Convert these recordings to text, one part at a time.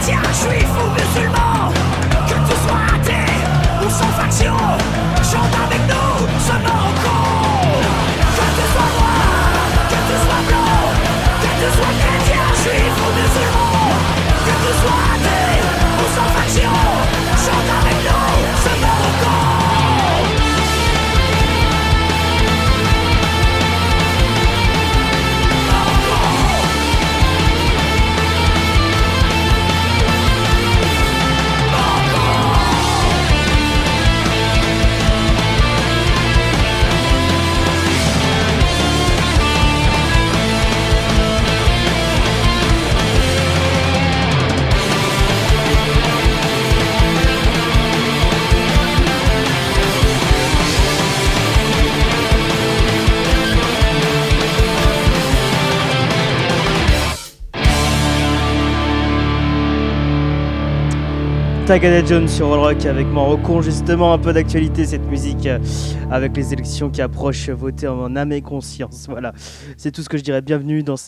chrétien, juif ou musulman, que tu sois athée ou sans faction, chante avec nous ce Morocco. Que tu sois noir, que tu sois blanc, que tu sois chrétien, juif ou musulman, que tu sois athée ou sans faction, chante avec nous ce Morocco. Tagada Jones sur Roll Rock avec Morocco, justement un peu d'actualité cette musique avec les élections qui approchent, voter en âme et conscience, voilà, c'est tout ce que je dirais. Bienvenue dans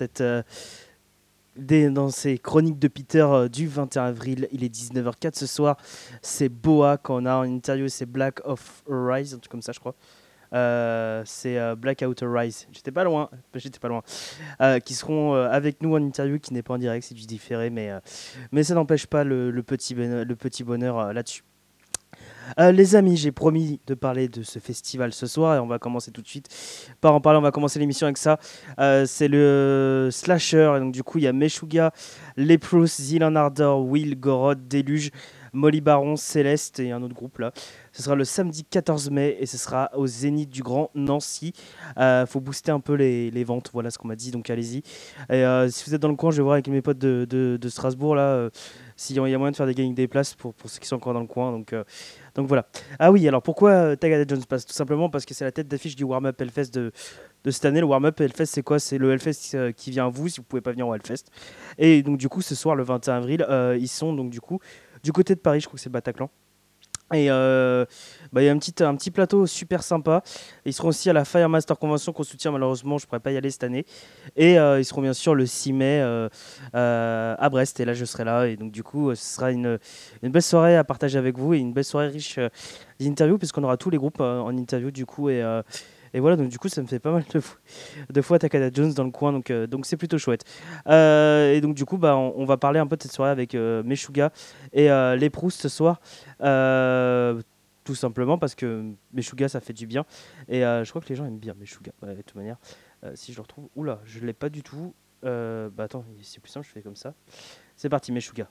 dans ces chroniques de Peter du 21 avril, il est 19h04 ce soir, c'est Boa, quand on a en interview c'est Black of Rise, un truc comme ça je crois. C'est Blackout Rise, j'étais pas loin, qui seront avec nous en interview, qui n'est pas en direct, c'est du différé, mais ça n'empêche pas le petit bonheur là-dessus. Les amis, j'ai promis de parler de ce festival ce soir et on va commencer tout de suite par en parler. On va commencer l'émission avec ça. C'est le Slasher, et donc du coup il y a Meshuggah, Leprous, Zilan Ardor, Will, Gorod, Déluge, Molly Baron, Céleste et un autre groupe là. Ce sera le samedi 14 mai et ce sera au Zénith du Grand Nancy. Faut booster un peu les ventes, voilà ce qu'on m'a dit, donc allez-y. Et si vous êtes dans le coin, je vais voir avec mes potes de Strasbourg là, s'il y a moyen de faire des gagnings des places pour ceux qui sont encore dans le coin. Donc voilà. Ah oui, alors pourquoi Tagada Jones passe? Tout simplement parce que c'est la tête d'affiche du Warm Up Hellfest de cette année. Le Warm Up Hellfest, c'est quoi? C'est le Hellfest qui vient à vous si vous pouvez pas venir au Hellfest. Et donc du coup, ce soir, le 21 avril, ils sont donc du coup du côté de Paris, je crois que c'est Bataclan. Et il y a un petit plateau super sympa. Ils seront aussi à la Firemaster Convention qu'on soutient, malheureusement je ne pourrais pas y aller cette année. Et ils seront bien sûr le 6 mai à Brest, et là je serai là. Et donc du coup ce sera une belle soirée à partager avec vous, et une belle soirée riche d'interviews, puisqu'on aura tous les groupes en interview du coup. Et voilà, donc du coup ça me fait pas mal de fois Tagada Jones dans le coin, donc c'est plutôt chouette. Et donc du coup on va parler un peu de cette soirée avec Meshuggah et les Proust ce soir, tout simplement parce que Meshuggah ça fait du bien, et je crois que les gens aiment bien Meshuggah, de toute manière. Si je le retrouve, oula, je l'ai pas du tout. Attends, c'est plus simple, je fais comme ça. C'est parti, Meshuggah.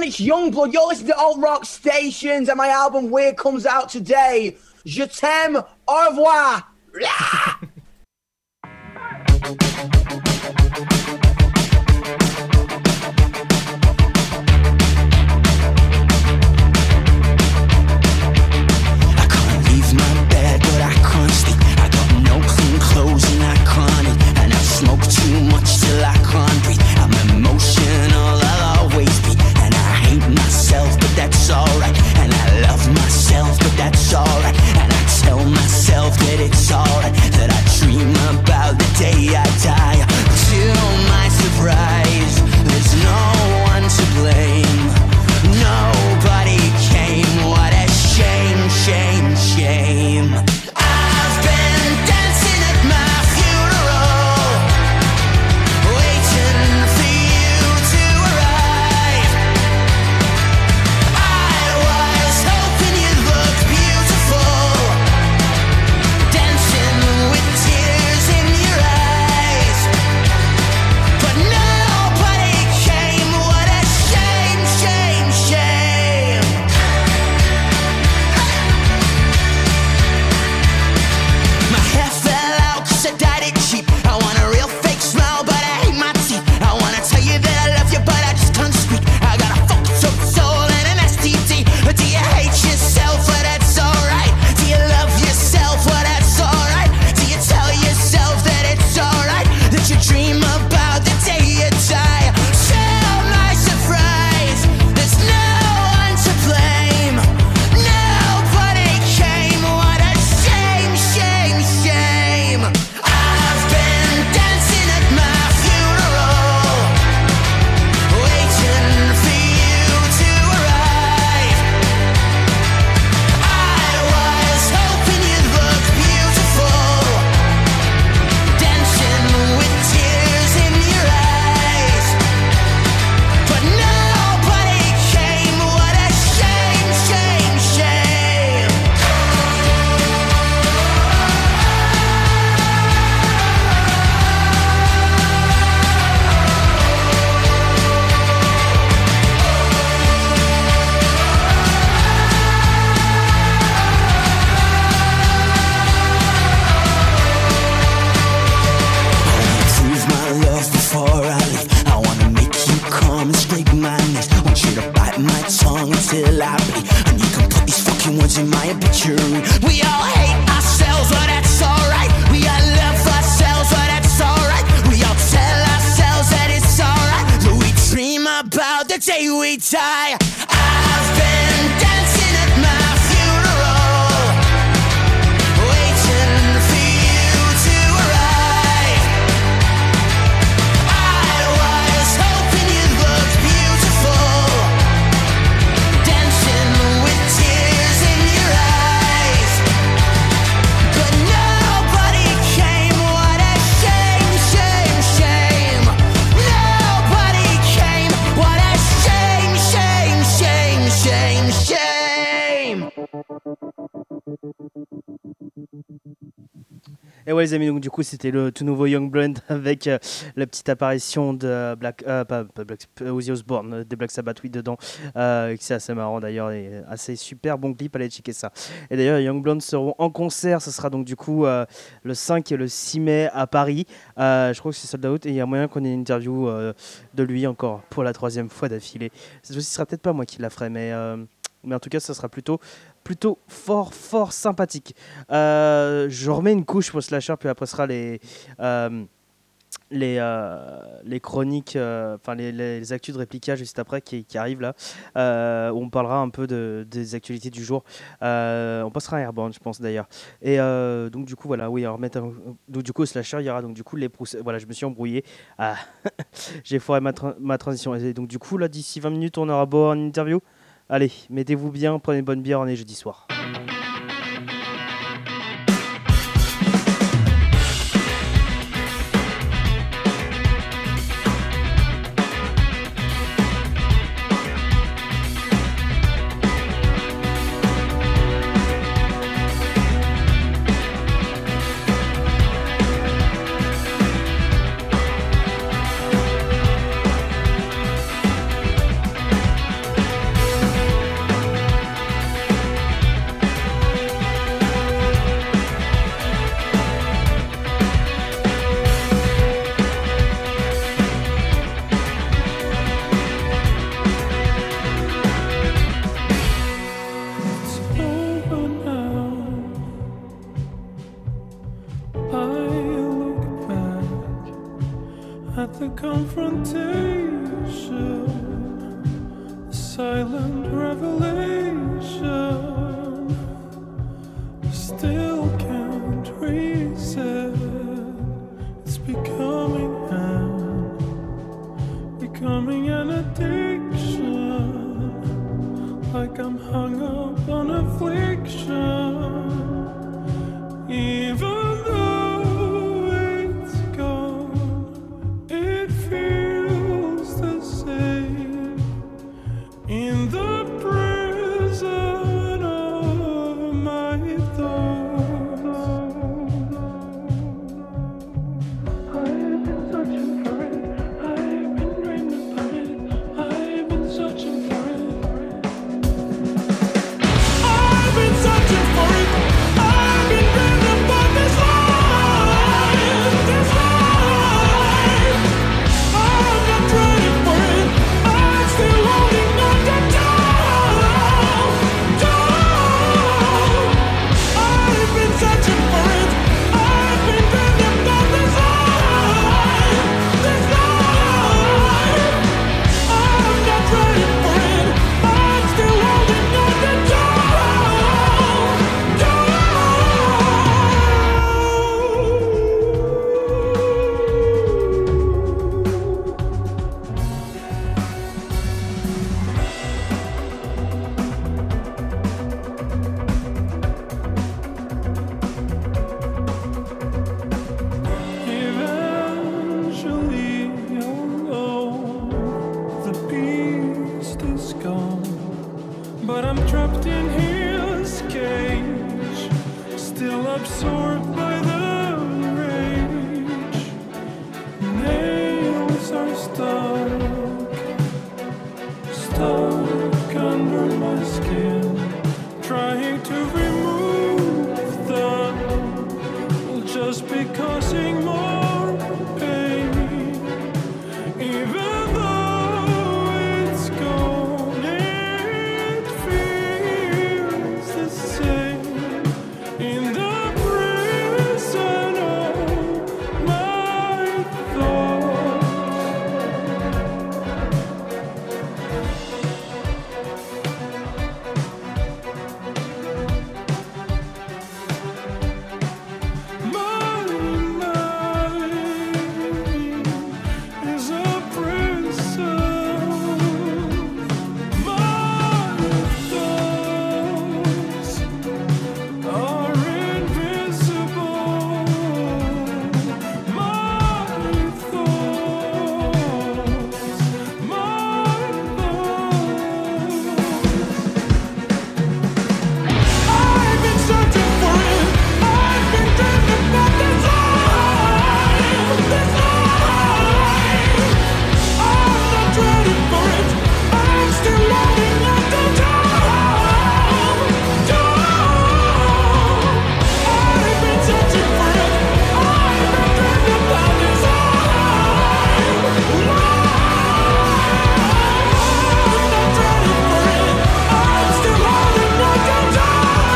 it's Youngblood. You're listening to Alt Rock Stations, and my album Weird comes out today. Je t'aime. Au revoir. Clothes and I can't eat, and I've smoked too much till I can't breathe. I'm emotional, I'll always be, and I hate myself, but that's alright. And I love myself, but that's alright. And I tell myself that it's alright, that I dream about the day I die. To my surprise, there's no one to blame. Nobody came. What a shame, shame, shame. Et ouais les amis, donc du coup c'était le tout nouveau Youngblood avec la petite apparition de Ozzy Osbourne, des Black Sabbath, oui, dedans, c'est assez marrant d'ailleurs et assez super bon clip, allez checker ça. Et d'ailleurs Youngblood seront en concert, ce sera donc du coup le 5 et le 6 mai à Paris, je crois que c'est sold out et il y a moyen qu'on ait une interview de lui encore pour la 3e fois d'affilée. Cette fois-ci ce sera peut-être pas moi qui la ferai, mais en tout cas ça sera plutôt fort sympathique. Je remets une couche pour Slasher, puis après ce sera les chroniques, les actus de Réplica juste après qui arrivent là, où on parlera un peu des actualités du jour. On passera à Airborne, je pense d'ailleurs. Et donc du coup voilà, oui, donc du coup Slasher, il y aura donc du coup les procès. Voilà, je me suis embrouillé. J'ai foiré ma transition. Et donc du coup là, d'ici 20 minutes, on aura beau en interview. Allez, mettez-vous bien, prenez une bonne bière, on est jeudi soir. confrontation, silent revelation. Still can't reset. It's becoming an addiction. Like I'm hung up on affliction. Even though it's gone, it feels the same in the prison of my thoughts. I've been searching for it, I've been dreaming about it, I've been searching for it. I've been searching for it, I've been dreaming about this life, this life. I'm not ready for it, I'm still holding on to time. I've been searching for it, I've been dreaming about this life, this life. I'm not ready for it, I'm still holding on to time. Eventually I'll know the beast is gone, but I'm trapped in his cage, still absorbed by the rage. Nails are stuck under my skin, trying to remove them will just be causing more pain. Even though it's gone, it feels the same in the prison of my thoughts. My mind is a prison. My thoughts are invisible. My thoughts, I've been searching for it, I've been dreaming about this life, this life. I'm not ready for it, I'm still holding on to time. I've been searching for it, I've been dreaming about this life. I'm not ready for it, I'm still holding on to time.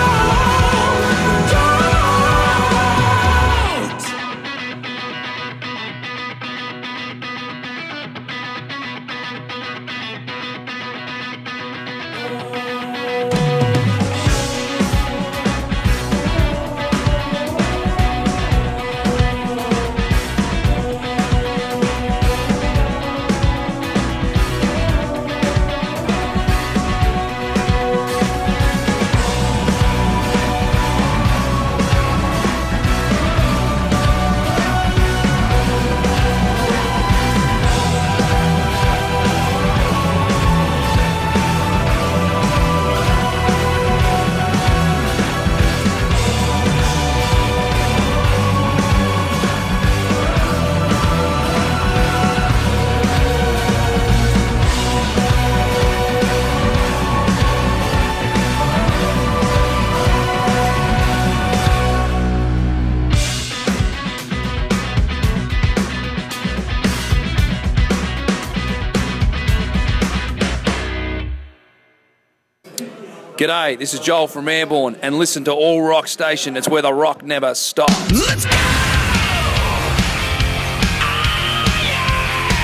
G'day, this is Joel from Airborne, and listen to All Rock Station. It's where the rock never stops. Let's go!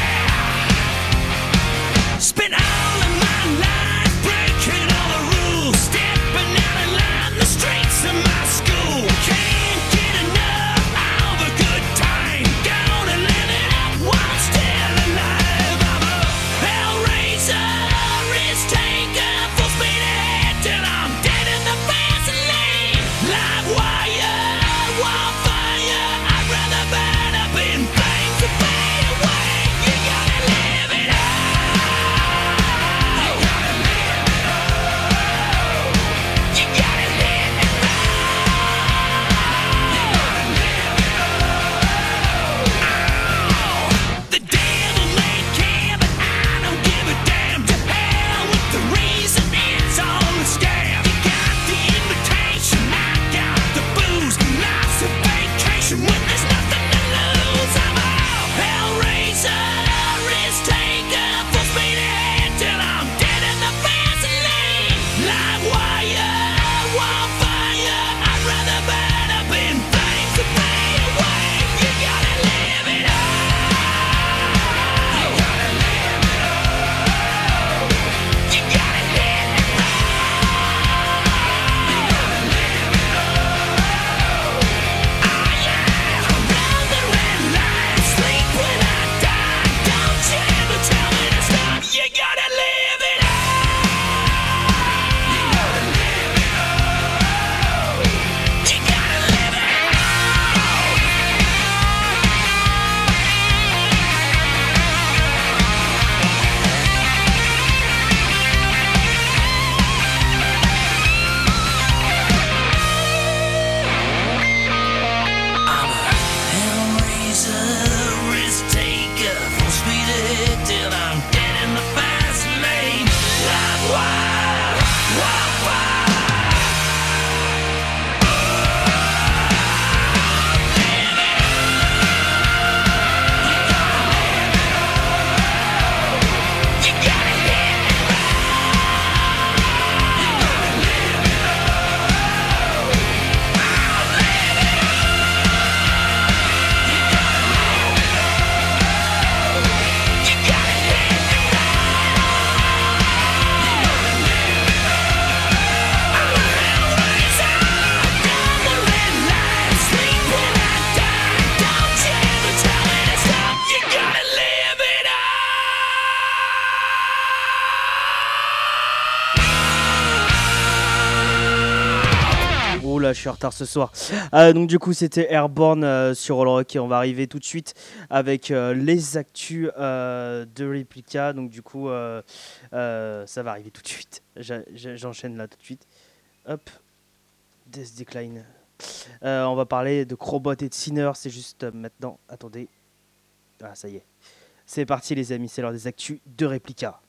Oula, je suis en retard ce soir. Donc du coup, c'était Airborne sur All Rock et on va arriver tout de suite avec les actus de Replica. Donc du coup, ça va arriver tout de suite. J'enchaîne là tout de suite. Hop, Death Decline. On va parler de Crobot et de Sinner. C'est juste maintenant. Attendez. Ah, ça y est. C'est parti les amis, c'est l'heure des actus de Replica.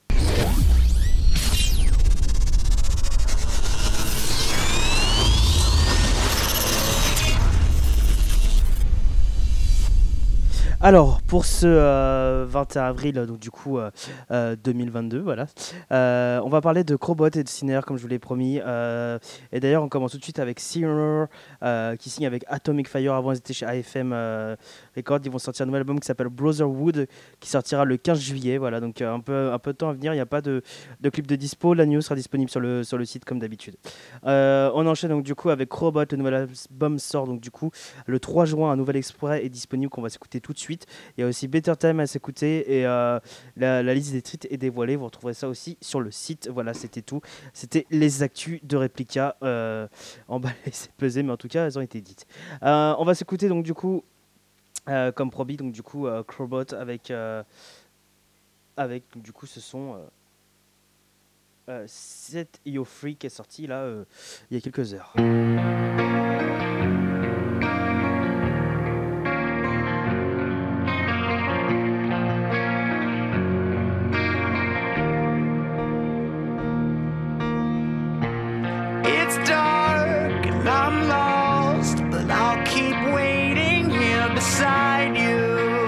Alors, pour ce 21 avril, donc du coup 2022, voilà, on va parler de Crobot et de Sinner, comme je vous l'ai promis. Et d'ailleurs, on commence tout de suite avec Sinner, qui signe avec Atomic Fire. Avant, ils étaient chez AFM Records. Ils vont sortir un nouvel album qui s'appelle Brotherhood, qui sortira le 15 juillet. Voilà, donc un peu de temps à venir. Il n'y a pas de clip de dispo. La news sera disponible sur le site, comme d'habitude. On enchaîne donc du coup avec Crobot. Le nouvel album sort donc du coup le 3 juin. Un nouvel extrait est disponible qu'on va s'écouter tout de suite. Il y a aussi Better Time à s'écouter et la liste des titres est dévoilée. Vous retrouverez ça aussi sur le site. Voilà, c'était tout. C'était les actus de Replica. Emballées, c'est pesé, mais en tout cas, elles ont été dites. On va s'écouter donc du coup, comme promis, donc du coup, Crobot avec du coup ce son Set You Free qui est sorti là il y a quelques heures. It's dark and I'm lost, but I'll keep waiting here beside you.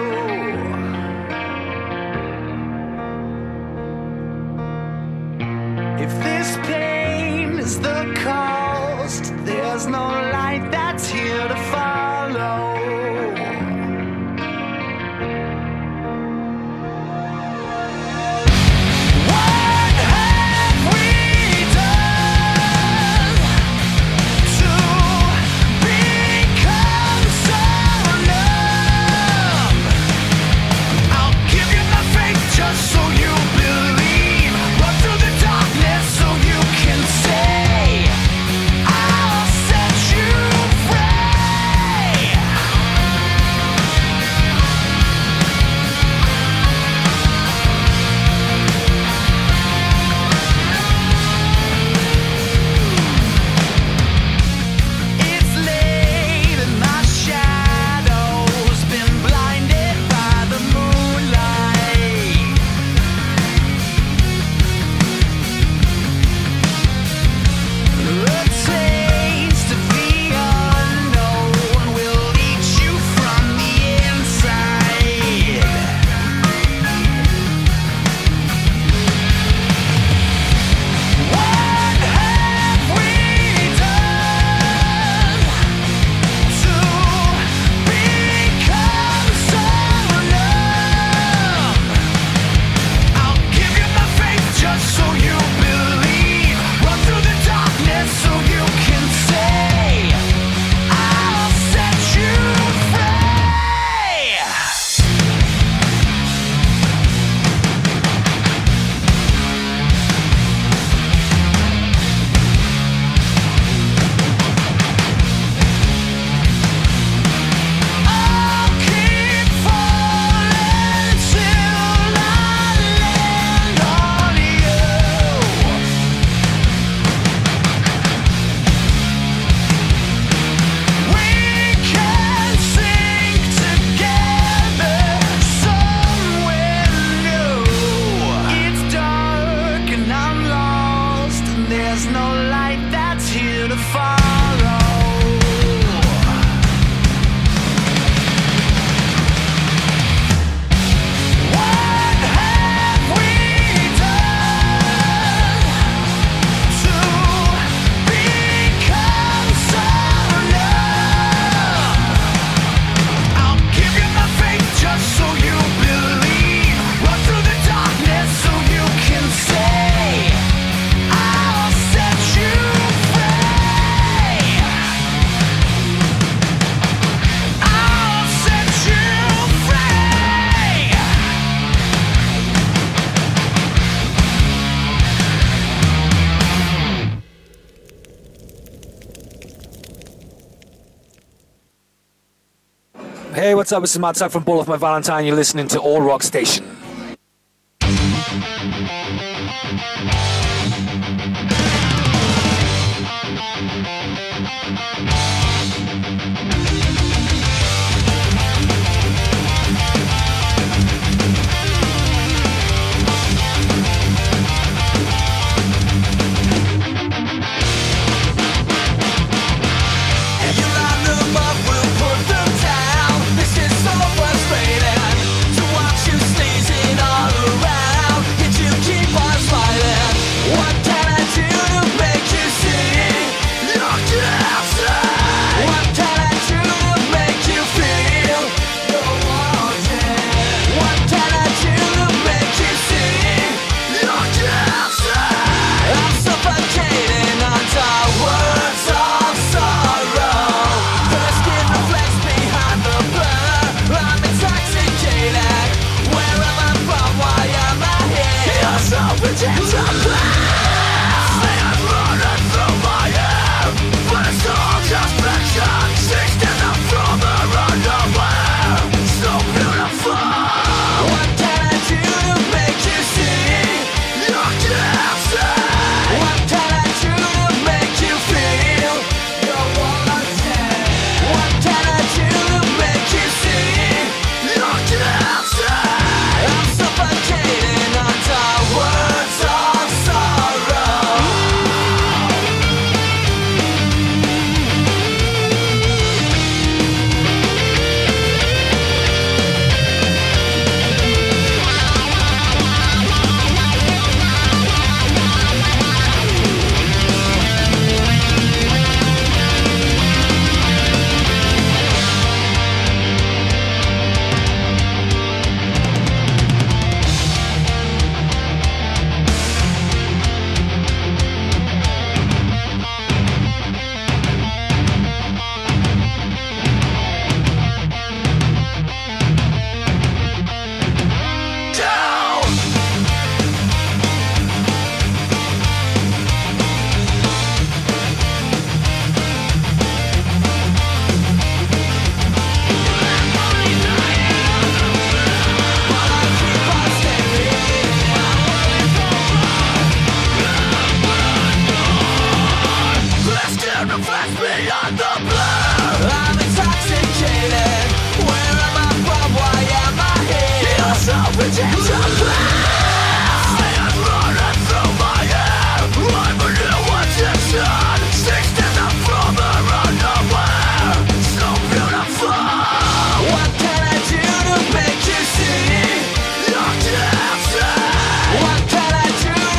If this pain is the cost, there's no light that's here to follow. What have we done to become so numb? I'll give you my faith just so you believe. Run through the darkness so you can say I'll set you free. Hey, what's up? This is Matt Tuck from Ball of My Valentine. You're listening to All Rock Station.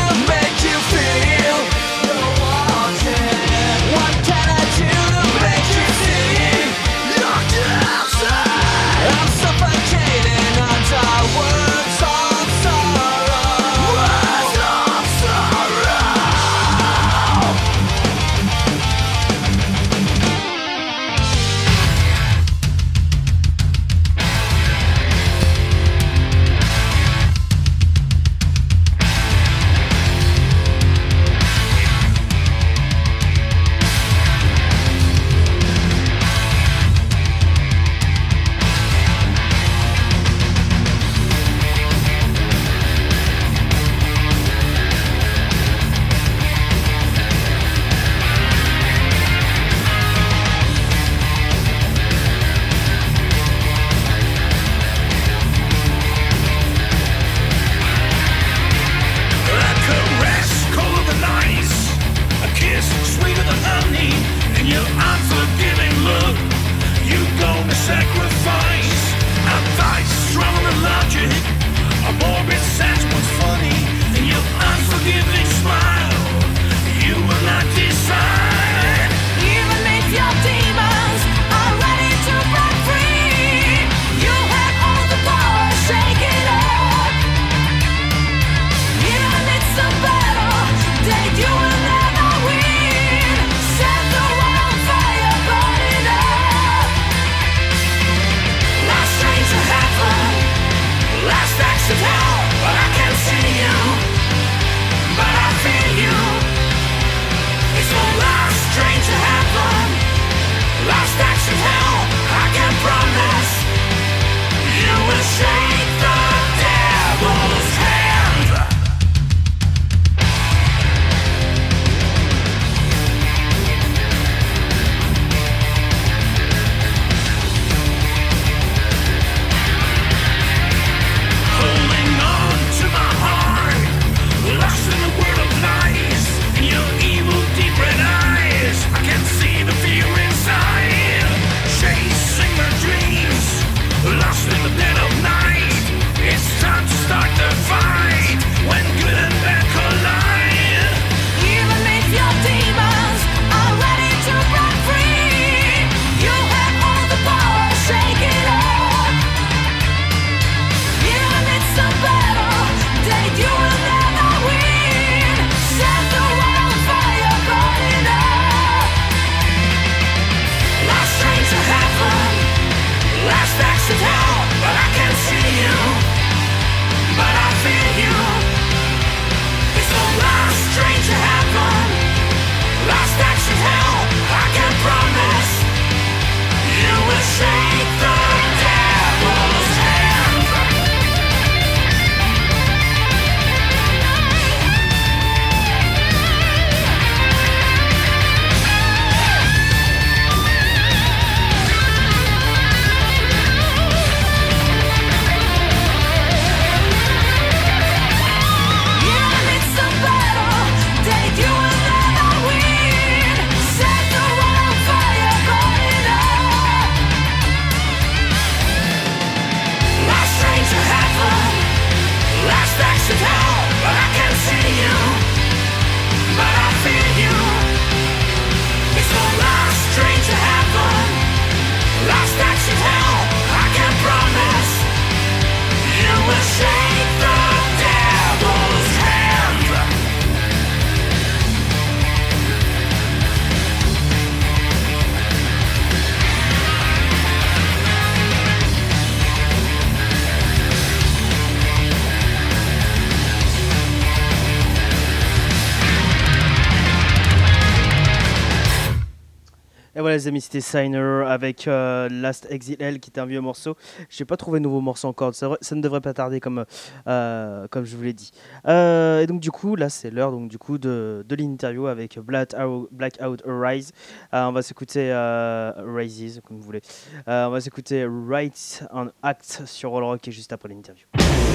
What can I do to make Et voilà les amis, c'était Signer avec Last Exit L qui était un vieux morceau. J'ai pas trouvé de nouveau morceau encore, ça ne devrait pas tarder comme je vous l'ai dit. Et donc du coup là c'est l'heure donc du coup de l'interview avec Blackout Arise. On va s'écouter Rises comme vous voulez. On va s'écouter Right on Act sur All Rock et juste après l'interview.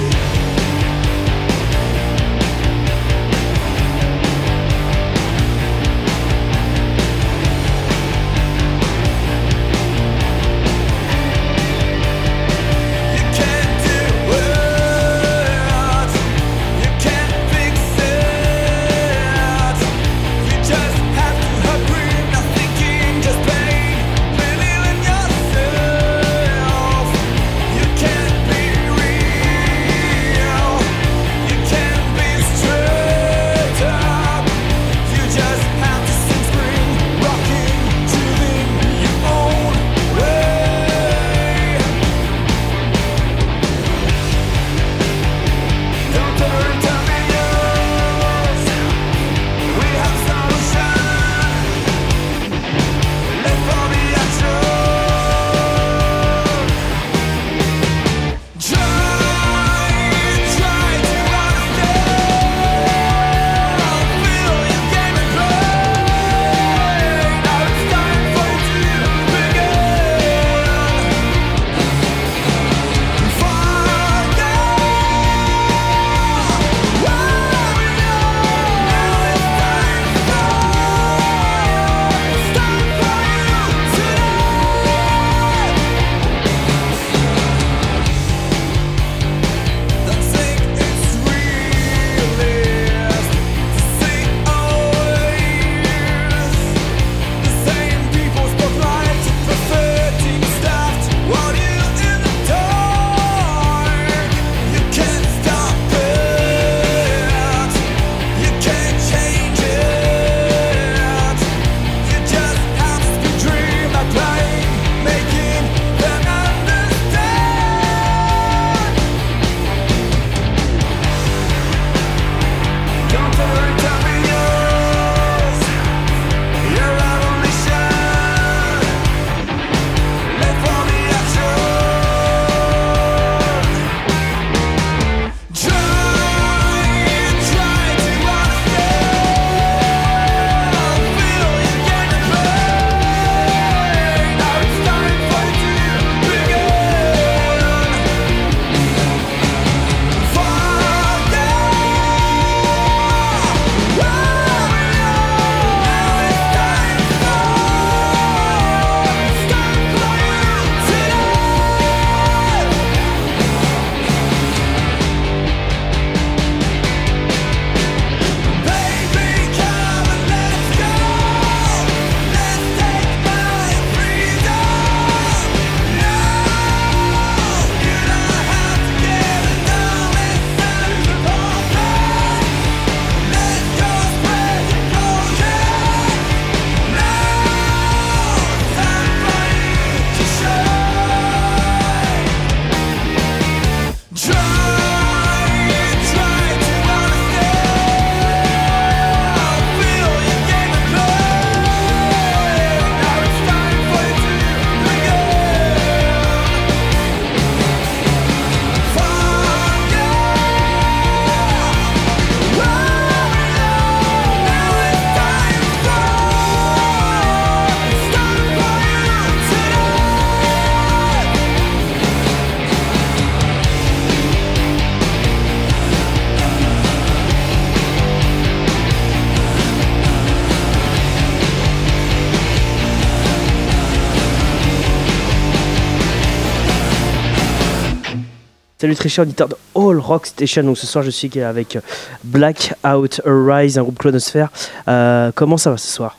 Salut très cher auditeur de All Rock Station. Donc ce soir je suis avec Blackout Arise, un groupe Clonosphère. Comment ça va ce soir?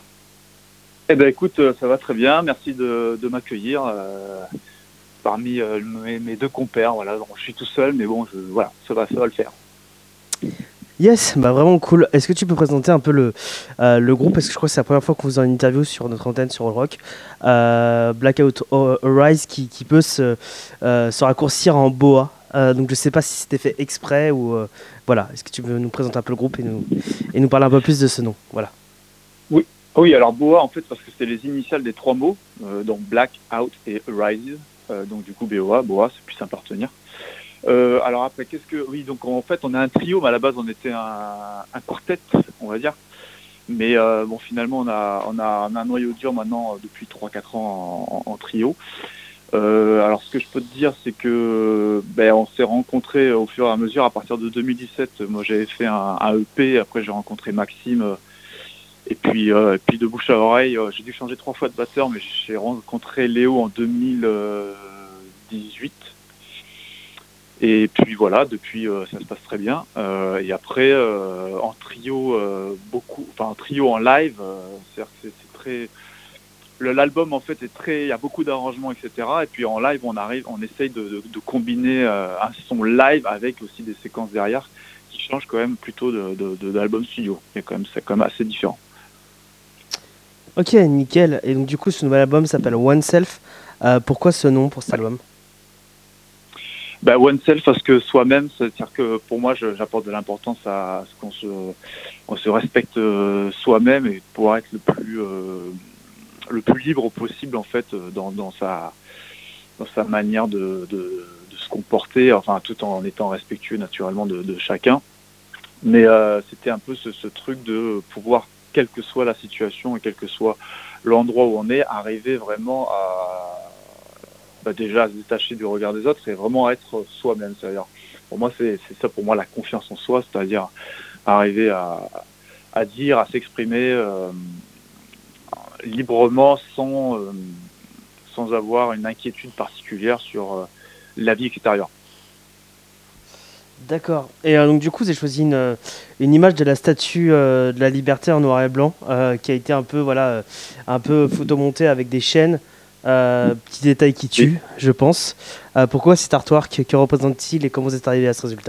Eh ben écoute, ça va très bien. Merci de m'accueillir parmi mes deux compères. Voilà, donc, je suis tout seul, mais bon, voilà, ça va le faire. Yes, bah vraiment cool. Est-ce que tu peux présenter un peu le groupe, parce que je crois que c'est la première fois qu'on vous en interview sur notre antenne sur All Rock. Blackout Arise qui peut se raccourcir en boa. Donc je sais pas si c'était fait exprès ou voilà. Est-ce que tu veux nous présenter un peu le groupe et nous parler un peu plus de ce nom? Voilà. Oui. Oui, alors BOA, en fait, parce que c'est les initiales des 3 mots, donc Black, Out et Arises. Donc du coup, BOA, c'est plus simple à retenir. Alors après, oui, donc en fait, on a un trio, mais à la base, on était un quartet, on va dire. Mais bon, finalement, on a un noyau dur maintenant depuis 3-4 ans en trio. Alors, ce que je peux te dire, c'est que on s'est rencontrés au fur et à mesure. À partir de 2017, moi, j'avais fait un EP. Après, j'ai rencontré Maxime. Et puis de bouche à oreille, j'ai dû changer 3 fois de batteur, mais j'ai rencontré Léo en 2018. Et puis voilà, depuis ça se passe très bien. Et après en trio, en trio en live, c'est-à-dire que c'est très. L'album en fait est très, il y a beaucoup d'arrangements, etc. Et puis en live, on essaye de combiner un son live avec aussi des séquences derrière qui changent quand même plutôt d'album studio. C'est quand même assez différent. Ok, nickel. Et donc du coup, ce nouvel album s'appelle Oneself. Pourquoi ce nom pour cet album? Oneself parce que soi-même, c'est-à-dire que pour moi, j'apporte de l'importance à ce qu'on se respecte soi-même et pouvoir être le plus libre possible en fait dans sa manière de se comporter, enfin tout en étant respectueux naturellement de chacun. Mais c'était un peu ce truc de pouvoir, quelle que soit la situation et quel que soit l'endroit où on est, arriver vraiment à déjà à se détacher du regard des autres et vraiment à être soi-même. C'est-à-dire, pour moi, c'est ça pour moi la confiance en soi, c'est-à-dire arriver à dire, à s'exprimer librement sans avoir une inquiétude particulière sur la vie extérieure. D'accord. Et donc du coup, vous avez choisi une image de la statue de la Liberté en noir et blanc, qui a été un peu photomontée avec des chaînes. Petit détail qui tue, je pense. Pourquoi cet artwork? Que représente-t-il et comment vous êtes arrivé à ce résultat?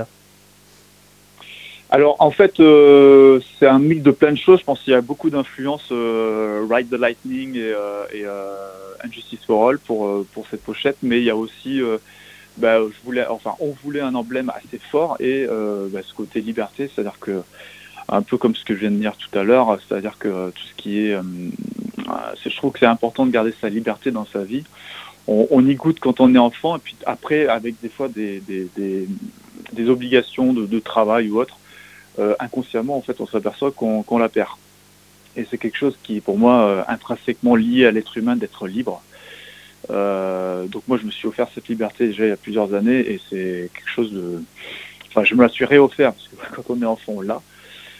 Alors en fait, c'est un mix de plein de choses. Je pense qu'il y a beaucoup d'influences Ride the Lightning et Injustice for All pour cette pochette, mais il y a aussi on voulait un emblème assez fort et ce côté liberté, c'est-à-dire que un peu comme ce que je viens de dire tout à l'heure, c'est-à-dire que tout ce qui est je trouve que c'est important de garder sa liberté dans sa vie. On y goûte quand on est enfant et puis après avec des fois des obligations de travail ou autre, inconsciemment en fait on s'aperçoit qu'on la perd. Et c'est quelque chose qui est pour moi intrinsèquement lié à l'être humain d'être libre. Donc moi je me suis offert cette liberté déjà il y a plusieurs années et c'est quelque chose de... Enfin je me la suis réoffert parce que quand on est enfant on l'a.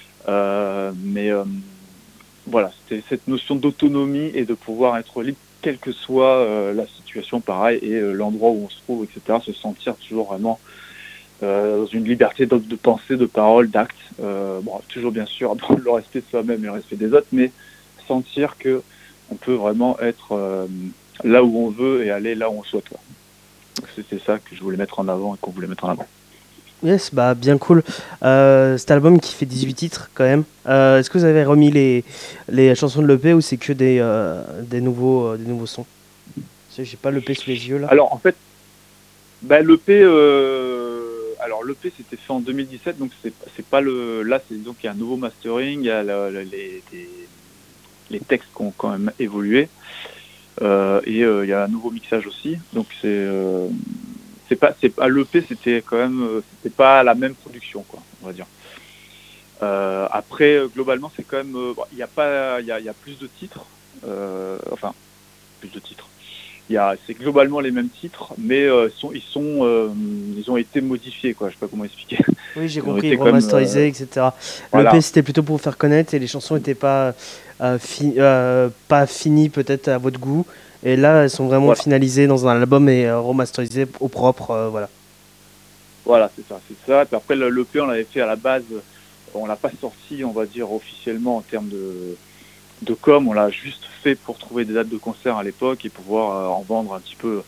Voilà, c'était cette notion d'autonomie et de pouvoir être libre quelle que soit la situation, pareil, et l'endroit où on se trouve, etc. Se sentir toujours vraiment dans une liberté de pensée, de parole, d'acte. Toujours bien sûr dans le respect de soi-même et le respect des autres, mais sentir que on peut vraiment être là où on veut et aller là où on souhaite. Donc, c'était ça que je voulais mettre en avant et qu'on voulait mettre en avant. Yes, bien cool. Cet album qui fait 18 titres quand même. Est-ce que vous avez remis les chansons de l'EP ou c'est que des nouveaux sons? J'ai pas l'EP sous les yeux là. Alors en fait, l'EP, l'EP c'était fait en 2017, donc c'est pas le. Là, c'est donc il y a un nouveau mastering, il y a les textes qui ont quand même évolué et il y a un nouveau mixage aussi. Donc c'est pas l'EP, c'était quand même c'était pas la même production quoi, on va dire. Après globalement c'est quand même il y a plus de titres, plus de titres. C'est globalement les mêmes titres, mais ils ont été modifiés quoi. Je sais pas comment expliquer. Oui, j'ai compris, remasterisés, etc. Voilà. L'EP c'était plutôt pour vous faire connaître et les chansons n'étaient pas finies peut-être à votre goût. Et là, elles sont vraiment finalisées dans un album et remasterisées au propre, voilà. Voilà, c'est ça. Et puis après, l'EP, on l'avait fait à la base, on l'a pas sorti, on va dire, officiellement en termes de com. On l'a juste fait pour trouver des dates de concert à l'époque et pouvoir en vendre un petit peu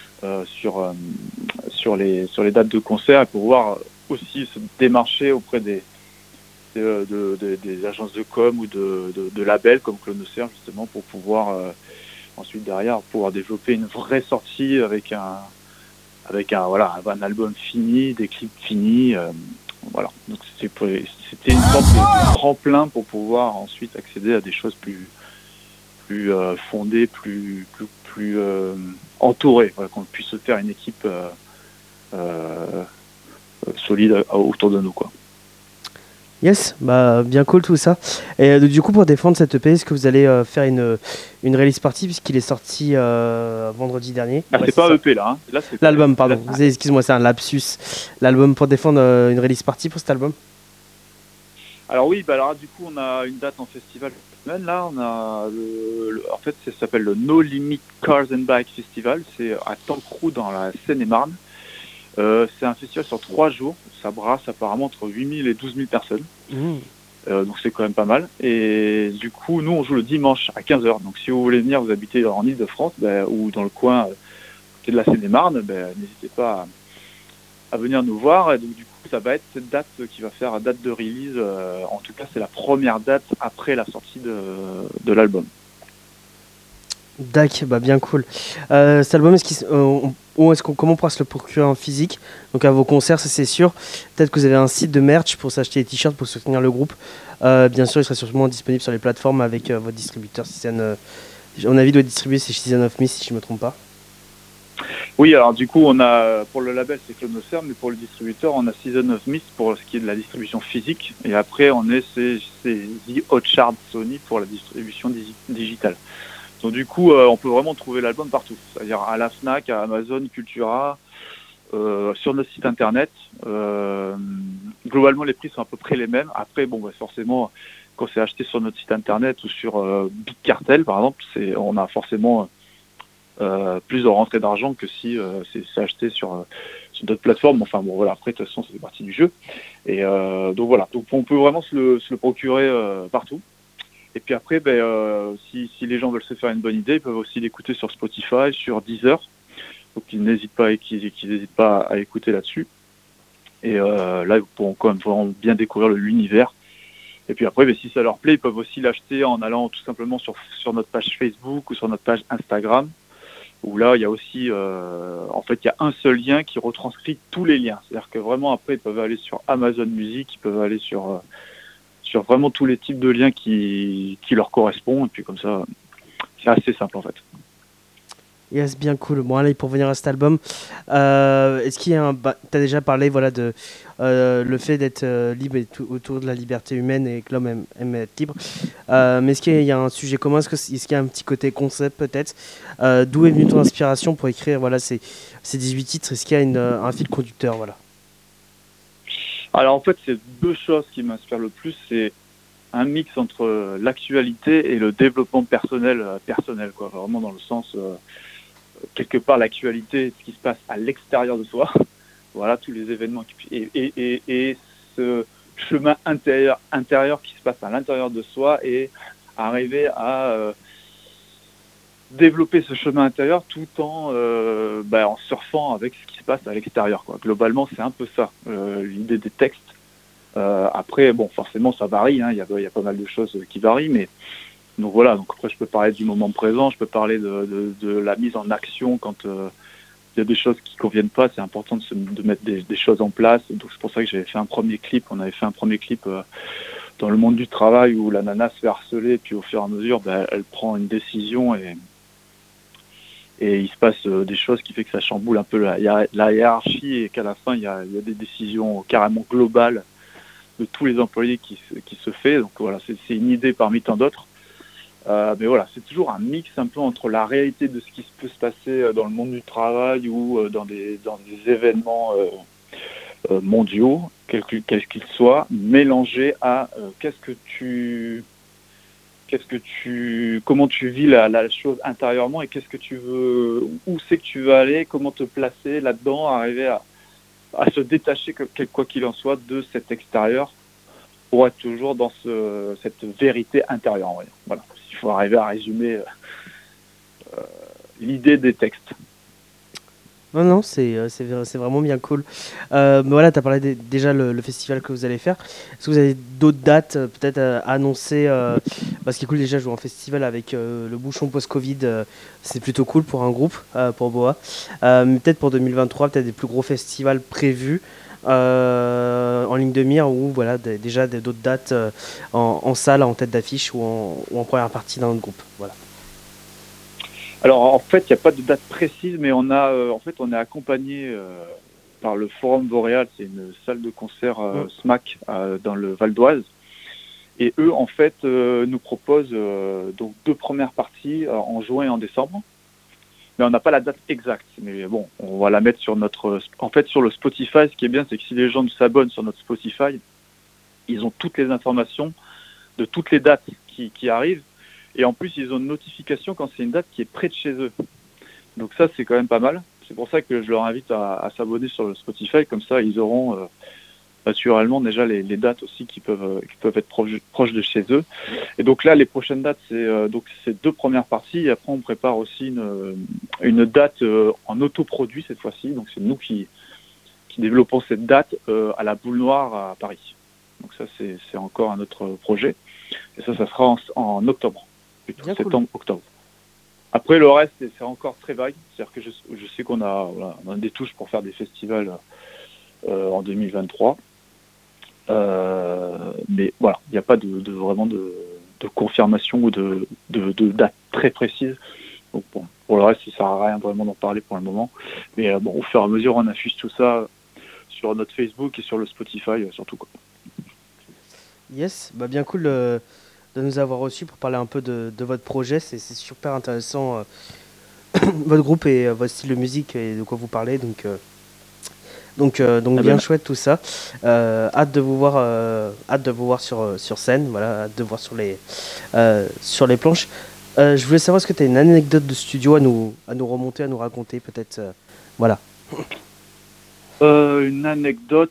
sur les dates de concert et pouvoir aussi se démarcher auprès des agences de com ou de labels comme Clonocer, justement, pour pouvoir... ensuite derrière pouvoir développer une vraie sortie avec un album fini, des clips finis, voilà. Donc c'était une sorte de tremplin pour pouvoir ensuite accéder à des choses plus fondé, plus entouré, voilà, qu'on puisse se faire une équipe solide autour de nous, quoi. Yes, bah bien cool tout ça. Et du coup, pour défendre cette EP, est-ce que vous allez faire une release party puisqu'il est sorti vendredi dernier? Ah, Ouais, c'est pas ça. un EP là, hein. Là c'est L'album, pardon. là, Excuse-moi, c'est un lapsus. L'album pour défendre une release party pour cet album. Alors oui, bah alors du coup on a une date en festival cette semaine. Là on a en fait ça s'appelle le No Limit Cars and Bike Festival. C'est à Tancrou dans la Seine-et-Marne. C'est un festival sur 3 jours. Ça brasse apparemment entre 8000 et 12 000 personnes. Donc c'est quand même pas mal. Et du coup nous on joue le dimanche à 15h. Donc si vous voulez venir, vous habitez en Ile-de-France ou dans le coin côté de la Seine-et-Marne, n'hésitez pas à venir nous voir. Et donc du coup ça va être cette date qui va faire date de release. En tout cas c'est la première date après la sortie de l'album. Dac, bah bien cool. Cet album, comment on pourra se le procurer en physique? Donc à vos concerts, ça c'est sûr. Peut-être que vous avez un site de merch pour s'acheter des t-shirts pour soutenir le groupe. Bien sûr, il sera sûrement disponible sur les plateformes avec votre distributeur. On a vu doit distribuer, c'est Season of Mist si je ne me trompe pas. Oui, alors du coup on a pour le label c'est Claude Nosser, mais pour le distributeur on a Season of Mist pour ce qui est de la distribution physique, et après c'est The Hotchard Sony pour la distribution digitale. Donc du coup on peut vraiment trouver l'album partout, c'est-à-dire à la Fnac, à Amazon, Cultura, sur notre site internet. Globalement les prix sont à peu près les mêmes. Après forcément quand c'est acheté sur notre site internet ou sur Big Cartel par exemple, on a forcément plus de rentrée d'argent que si c'est acheté sur d'autres plateformes. Enfin bon voilà, après de toute façon ça fait partie du jeu. Et donc voilà, donc on peut vraiment se le procurer partout. Et puis après si les gens veulent se faire une bonne idée, ils peuvent aussi l'écouter sur Spotify, sur Deezer. Donc qu'ils n'hésitent pas à écouter là-dessus. Et là ils pourront quand même vraiment bien découvrir l'univers. Et puis après si ça leur plaît, ils peuvent aussi l'acheter en allant tout simplement sur notre page Facebook ou sur notre page Instagram, où là il y a aussi en fait il y a un seul lien qui retranscrit tous les liens. C'est-à-dire que vraiment après ils peuvent aller sur Amazon Music, ils peuvent aller sur vraiment tous les types de liens qui leur correspondent, et puis comme ça c'est assez simple en fait. Yes, bien cool. Bon, allez, pour venir à cet album, est-ce qu'il y a t'as déjà parlé de le fait d'être libre et autour de la liberté humaine et que l'homme aime être libre. Mais est-ce qu'il y a un sujet commun? Est-ce qu'il y a un petit côté concept peut-être? D'où est venue ton inspiration pour écrire ces 18 titres? Est-ce qu'il y a un fil conducteur? Alors en fait, c'est 2 choses qui m'inspirent le plus. C'est un mix entre l'actualité et le développement personnel, quoi. Vraiment dans le sens, quelque part, l'actualité, ce qui se passe à l'extérieur de soi. Voilà, tous les événements. Et ce chemin intérieur qui se passe à l'intérieur de soi, et arriver à développer ce chemin intérieur tout en surfant avec ce qui se passe à l'extérieur, quoi. Globalement, c'est un peu ça, l'idée des textes. Après, forcément, ça varie, hein. Il y a pas mal de choses qui varient, mais donc voilà. Donc après, je peux parler du moment présent, je peux parler de la mise en action quand il y a des choses qui conviennent pas. C'est important de mettre des choses en place. Donc c'est pour ça que j'avais fait un premier clip. On avait fait un premier clip dans le monde du travail où la nana se fait harceler, puis au fur et à mesure, elle prend une décision et il se passe des choses qui fait que ça chamboule un peu la hiérarchie, et qu'à la fin, il y a des décisions carrément globales de tous les employés qui se fait. Donc voilà, c'est une idée parmi tant d'autres. Mais voilà, c'est toujours un mix un peu entre la réalité de ce qui peut se passer dans le monde du travail ou dans des événements mondiaux, quels qu'ils soient, mélangés à comment tu vis la chose intérieurement, et qu'est-ce que tu veux, où c'est que tu veux aller, comment te placer là-dedans, arriver à se détacher, quoi qu'il en soit, de cet extérieur pour être toujours dans cette vérité intérieure. Voilà, il faut arriver à résumer l'idée des textes. Non, c'est vraiment bien cool. Mais voilà, tu as parlé déjà le festival que vous allez faire. Est-ce que vous avez d'autres dates peut-être à annoncer? Parce qu'il est cool déjà jouer en festival avec le bouchon post-Covid, c'est plutôt cool pour un groupe, pour Boa. Mais peut-être pour 2023, peut-être des plus gros festivals prévus en ligne de mire, ou voilà, déjà d'autres dates en salle, en tête d'affiche ou en première partie d'un autre groupe. Voilà. Alors en fait, il n'y a pas de date précise, mais on est accompagné par le Forum Boréal, c'est une salle de concert SMAC dans le Val d'Oise. Et eux, en fait, nous proposent donc 2 premières parties en juin et en décembre. Mais on n'a pas la date exacte. Mais bon, on va la mettre sur sur le Spotify. Ce qui est bien, c'est que si les gens s'abonnent sur notre Spotify, ils ont toutes les informations de toutes les dates qui arrivent. Et en plus, ils ont une notification quand c'est une date qui est près de chez eux. Donc ça, c'est quand même pas mal. C'est pour ça que je leur invite à s'abonner sur le Spotify. Comme ça, ils auront naturellement déjà les dates aussi qui peuvent être proches de chez eux. Et donc là, les prochaines dates, c'est donc ces 2 premières parties. Et après, on prépare aussi une date en autoproduit cette fois-ci. Donc c'est nous qui développons cette date à la Boule Noire à Paris. Donc ça, c'est encore un autre projet. Et ça sera en octobre, plutôt septembre-octobre. Après, le reste, c'est encore très vague. C'est-à-dire que je sais qu'on a des touches pour faire des festivals en 2023. Mais voilà, il n'y a pas vraiment de confirmation ou de date très précise. Donc bon, pour le reste, ça ne sert à rien vraiment d'en parler pour le moment. Mais bon, au fur et à mesure, on affiche tout ça sur notre Facebook et sur le Spotify surtout, quoi. Yes, bah bien cool de nous avoir reçus pour parler un peu de votre projet. C'est super intéressant, votre groupe et votre style de musique et de quoi vous parlez. Donc bien chouette tout ça. Hâte de vous voir sur scène. Voilà, hâte de voir sur les planches. Je voulais savoir, est-ce que tu as une anecdote de studio à nous remonter, à nous raconter peut-être. Voilà. Une anecdote.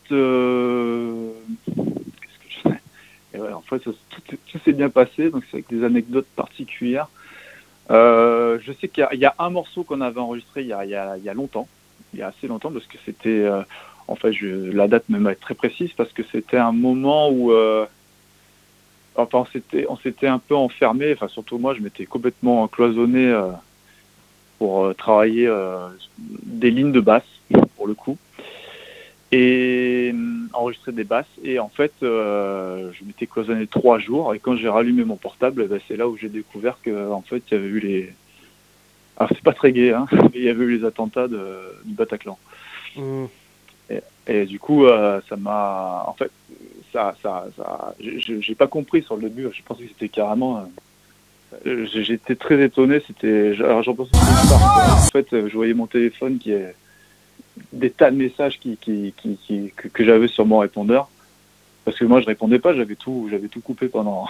Et ouais, en fait, tout s'est bien passé, donc c'est avec des anecdotes particulières. Je sais qu'il y a un morceau qu'on avait enregistré il y a longtemps, il y a assez longtemps, parce que c'était, en fait, la date même est très précise, parce que c'était un moment où, on s'était un peu enfermé, enfin surtout moi, je m'étais complètement cloisonné pour travailler des lignes de basse, pour le coup. Et enregistrer des basses, et en fait je m'étais cloisonné 3 jours, et quand j'ai rallumé mon portable, c'est là où j'ai découvert que en fait il y avait eu alors c'est pas très gai, hein, mais il y avait eu les attentats du Bataclan. Et du coup ça m'a, en fait j'ai pas compris sur le début, je pensais que c'était carrément j'étais très étonné, alors j'en pensais pas. En fait je voyais mon téléphone qui est des tas de messages que j'avais sur mon répondeur, parce que moi je répondais pas, j'avais tout coupé pendant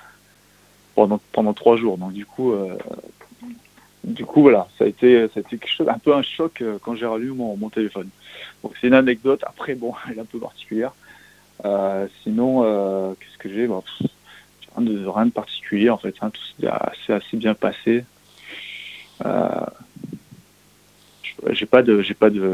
3 jours. Donc du coup voilà, ça a été quelque chose, un peu un choc quand j'ai rallumé mon téléphone. Donc c'est une anecdote. Après bon, elle est un peu particulière. Sinon qu'est-ce que j'ai, rien de particulier en fait, hein, tout s'est assez bien passé. J'ai pas de.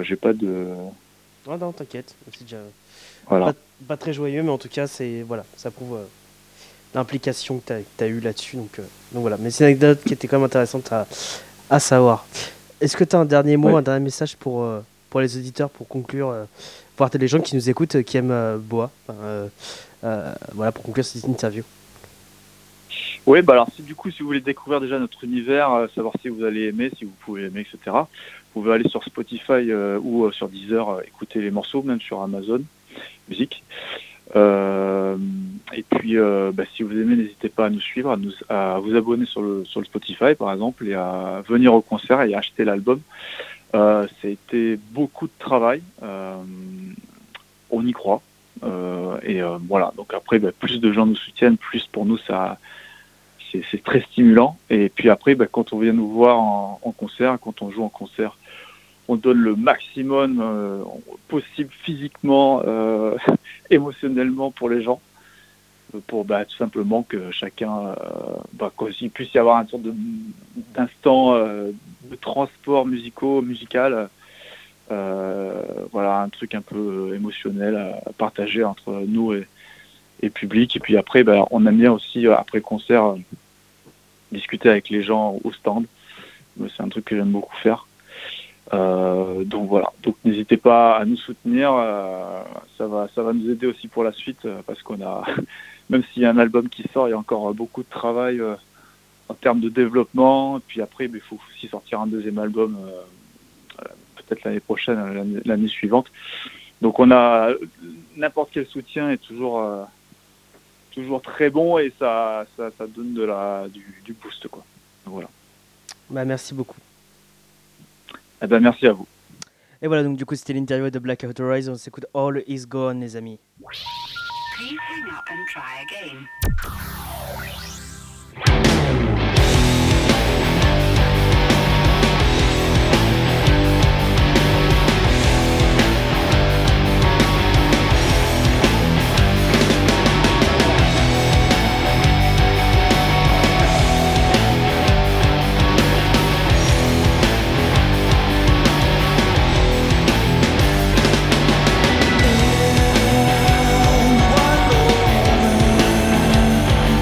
Non, t'inquiète. C'est déjà Voilà. pas très joyeux, mais en tout cas, ça prouve l'implication que t'as eu là-dessus. Donc voilà. Mais c'est une anecdote qui était quand même intéressante à savoir. Est-ce que t'as un dernier mot, un dernier message pour les auditeurs, pour conclure, voir les gens qui nous écoutent, qui aiment Boa, voilà, pour conclure cette interview. Oui, alors si vous voulez découvrir déjà notre univers, savoir si vous allez aimer, si vous pouvez aimer, etc., vous pouvez aller sur Spotify ou sur Deezer, écouter les morceaux, même sur Amazon Music. Et puis, si vous aimez, n'hésitez pas à nous suivre, à vous abonner sur le Spotify, par exemple, et à venir au concert et à acheter l'album. C'était beaucoup de travail. On y croit. Voilà. Donc après, plus de gens nous soutiennent, plus pour nous, c'est très stimulant. Et puis après, quand on vient nous voir en concert, quand on joue en concert, on donne le maximum possible physiquement, émotionnellement pour les gens, pour tout simplement que chacun, qu'il puisse y avoir une sorte d'instant de transport musical, voilà, un truc un peu émotionnel à partager entre nous et public. Et puis après, on aime bien aussi, après concert, discuter avec les gens au stand. C'est un truc que j'aime beaucoup faire. Donc voilà, donc n'hésitez pas à nous soutenir, ça va nous aider aussi pour la suite, parce qu'on a, même s'il y a un album qui sort, il y a encore beaucoup de travail en termes de développement. Et puis après, il faut aussi sortir un deuxième album, peut-être l'année prochaine, l'année suivante. Donc on a n'importe quel soutien est toujours très bon et ça donne du boost, quoi. Voilà. Bah, merci beaucoup. Eh ben, merci à vous. Et voilà, donc du coup, c'était l'interview de Blackout Rise. On s'écoute All Is Gone, les amis. Please hang up and try again. One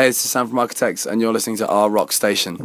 Hey, this is Sam from Architects, and you're listening to our rock station.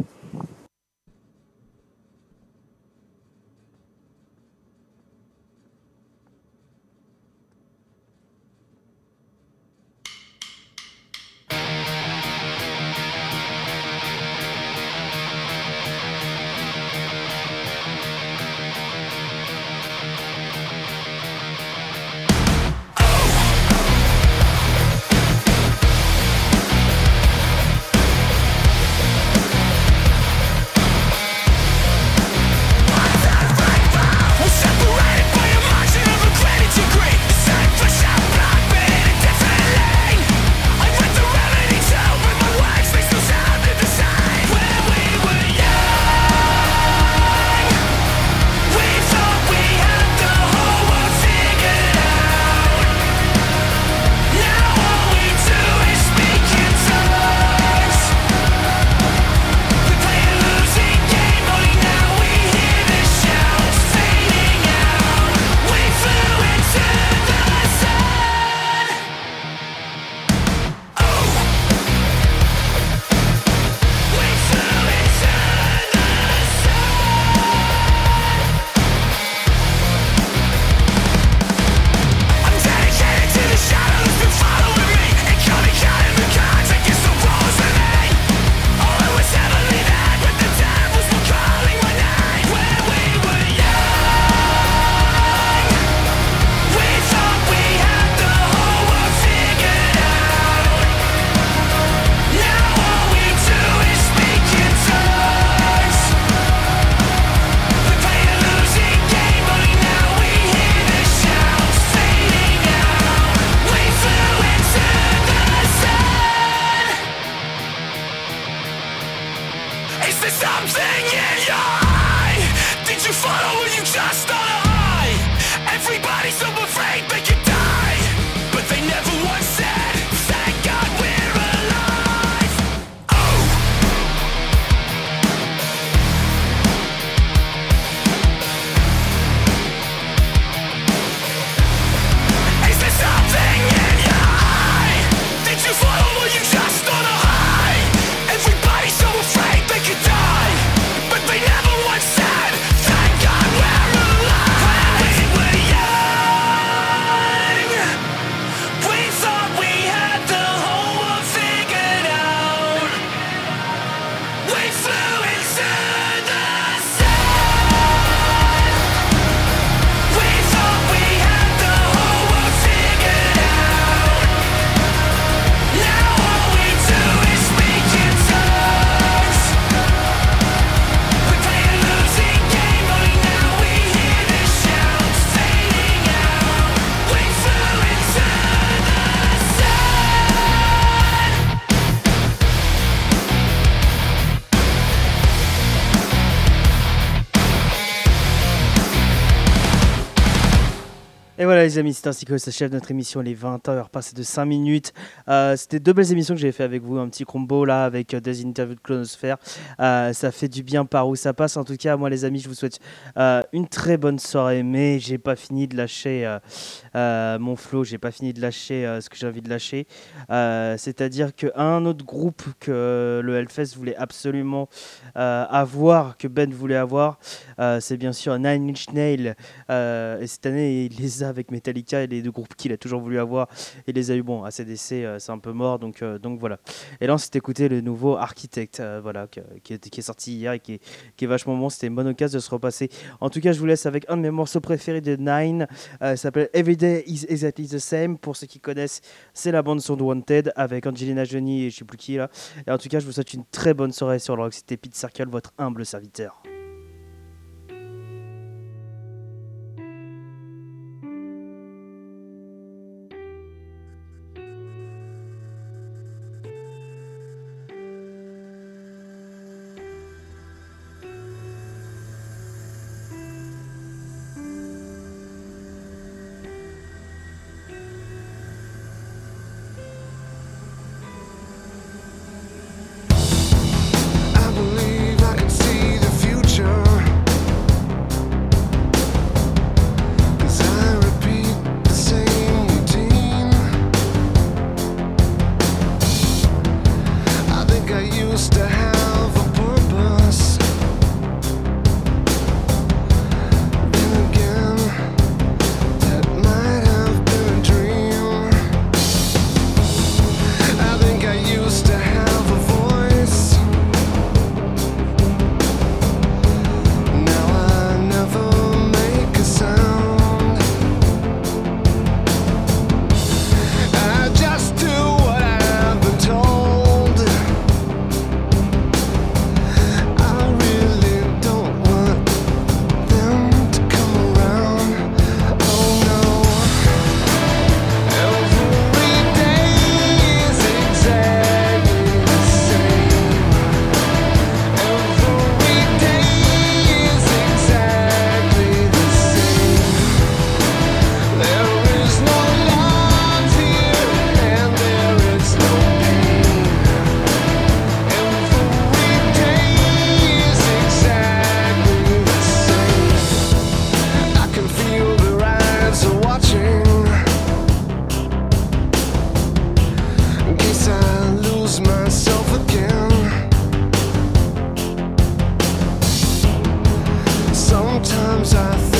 Et voilà les amis, c'est ainsi que s'achève notre émission, les 20h passées de 5 minutes. C'était deux belles émissions que j'ai fait avec vous, un petit combo là avec des interviews de Clonosphère. Ça fait du bien par où ça passe. En tout cas, moi les amis, je vous souhaite une très bonne soirée, mais j'ai pas fini de lâcher mon flow, j'ai pas fini de lâcher ce que j'ai envie de lâcher. C'est-à-dire qu'un autre groupe que le Hellfest voulait absolument avoir, que Ben voulait avoir, c'est bien sûr Nine Inch Nails. Et cette année, il les a avec Metallica et les deux groupes qu'il a toujours voulu avoir. Il les a eu, bon, ACDC, c'est un peu mort, donc voilà. Et là, on s'est écouté le nouveau Architect, voilà, qui est sorti hier et qui est vachement bon. C'était une bonne occasion de se repasser. En tout cas, je vous laisse avec un de mes morceaux préférés de Nine. Ça s'appelle Everyday is Exactly the Same. Pour ceux qui connaissent, c'est la bande son de Wanted avec Angelina Jolie et je sais plus qui là. Et en tout cas, je vous souhaite une très bonne soirée sur le Rock. C'était Pete Circle, votre humble serviteur. I believe I can see the future. Sometimes I think